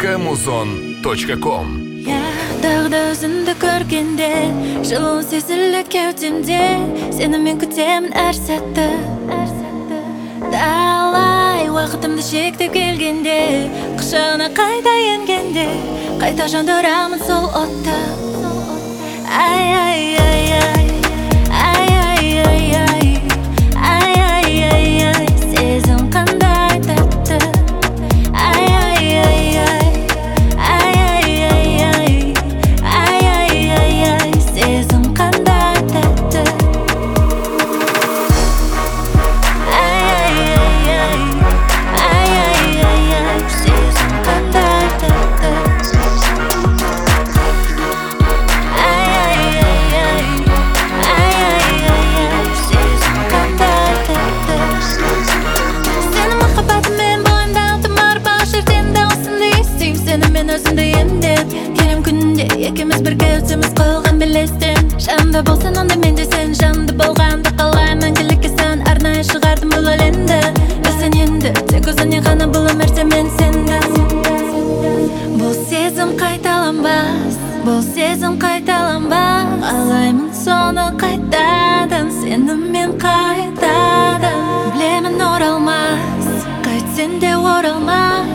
www.muzon.com. Dağda özünді көргенде жылуың сезілі кеудемде сені мен күтемін әр сәтті талай уақытымды шектеп келгенде құшағына қайта енгенде қайта жандырамын сол отты ай ай ай ай ай ай ай ай ай ай ай ай сезім қандай тәтті ай ай ай ай ай ай ай ай ай ай ай ай сезім қандай тәтті ай ай ай ай ай ай ай ай сезім қандай тәтті ай ай ай ай ай ай ай ай сезім қандай тәтті сенің махаббатыңмен бойымда тұмар бақ жерден осынды естеймін сені мен өзімді емдеп келем күнде екеуміз бірге өтеміз қойылған белестен жанымда болсаң онда мен де сен жанымда болғанды қалаймын мәңгілікке сен арнайы шығардым бұл әлемді білсең енді тек өзіңнен ғана бұл өмірде мен сенді бұл сезім қайталанбас бұл сезім қайталанбас қалаймын соны қайтадан сені мен қайтадан білемін оралмас қайтсең де оралмас